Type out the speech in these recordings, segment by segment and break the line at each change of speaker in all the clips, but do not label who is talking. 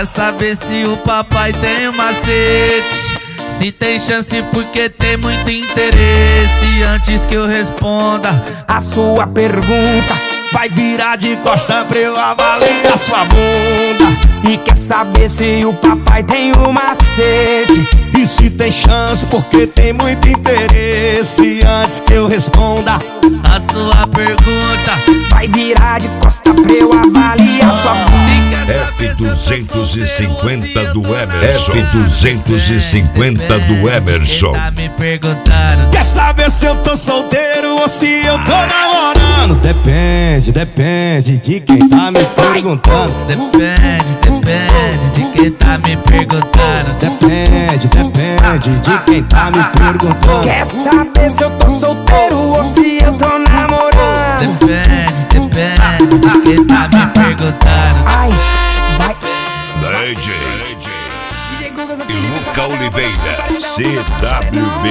Quer saber se o papai tem um macete? Se tem chance porque tem muito interesse. Antes que eu responda
a sua pergunta, vai virar de costa pra eu avaliar sua bunda. E quer saber se o papai tem um macete? E se tem chance porque tem muito interesse. Antes que eu responda
a sua pergunta,
vai virar de costa pra eu avaliar sua bunda.
F250 do Emerson. F250 do Emerson.
Tá me perguntando.
Quer saber se eu tô solteiro ou se eu tô namorando? Depende de quem tá me perguntando.
Depende de quem tá me perguntando.
Depende de quem tá me perguntando. Quer saber se eu tô solteiro ou se eu tô namorando?
Depende de quem tá me perguntando.
Ai, vai.
DJ e Luca Oliveira, CWB.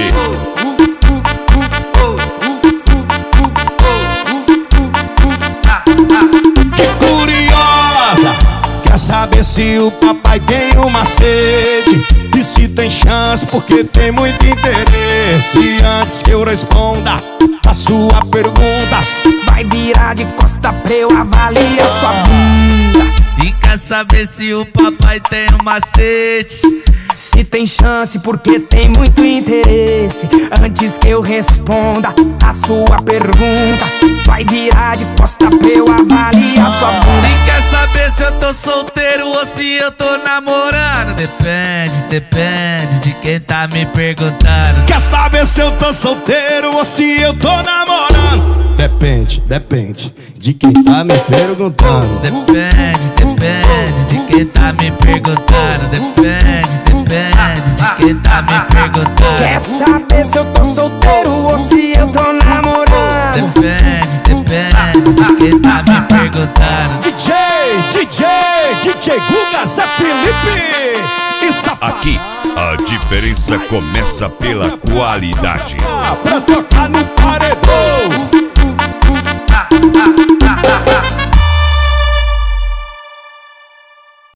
Que curiosa, quer saber se o papai tem um macete? E se tem chance porque tem muito interesse. Antes que eu responda a sua pergunta, vai virar de costa pra eu avaliar sua bunda.
E quer saber se o papai tem um macete?
Se tem chance porque tem muito interesse. Antes que eu responda a sua pergunta, vai virar de costa pra eu avaliar sua bunda.
E quer saber se eu tô solteiro ou se eu tô namorando? Depende de quem tá me perguntando.
Quer saber se eu tô solteiro ou se eu tô namorando? Depende de quem tá me perguntando.
Depende de quem tá me perguntando. Depende de quem tá me perguntando.
Quer saber se eu tô solteiro ou se eu tô namorando?
Depende de quem tá me perguntando.
DJ Guga, Zé Felipe e Safado.
Aqui a diferença começa pela qualidade.
Pra tocar no paredão.